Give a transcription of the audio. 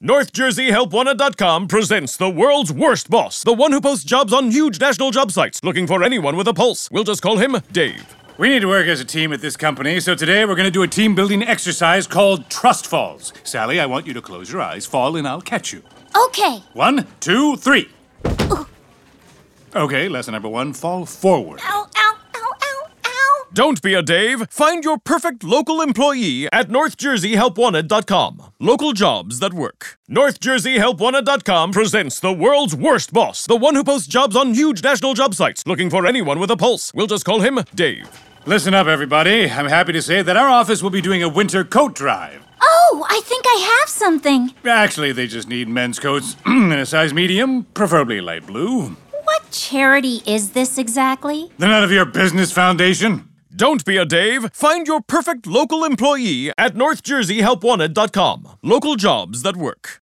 North Jersey HelpWanted.com presents the world's worst boss, the one who posts jobs on huge national job sites, looking for anyone with a pulse. We'll just call him Dave. We need to work as a team at this company, so today we're going to do a team-building exercise called Trust Falls. Sally, I want you to close your eyes, fall, and I'll catch you. Okay. 1, 2, 3. Okay, lesson number 1, fall forward. Ow, ow, ow, ow, ow. Don't be a Dave. Find your perfect local employee at NorthJerseyHelpWanted.com. Local jobs that work. NorthJerseyHelpWanted.com presents the world's worst boss, the one who posts jobs on huge national job sites, looking for anyone with a pulse. We'll just call him Dave. Listen up, everybody. I'm happy to say that our office will be doing a winter coat drive. Oh, I think I have something. Actually, they just need men's coats in a size medium, preferably light blue. What charity is this exactly? They're none of your business, Foundation. Don't be a Dave. Find your perfect local employee at NorthJerseyHelpWanted.com. Local jobs that work.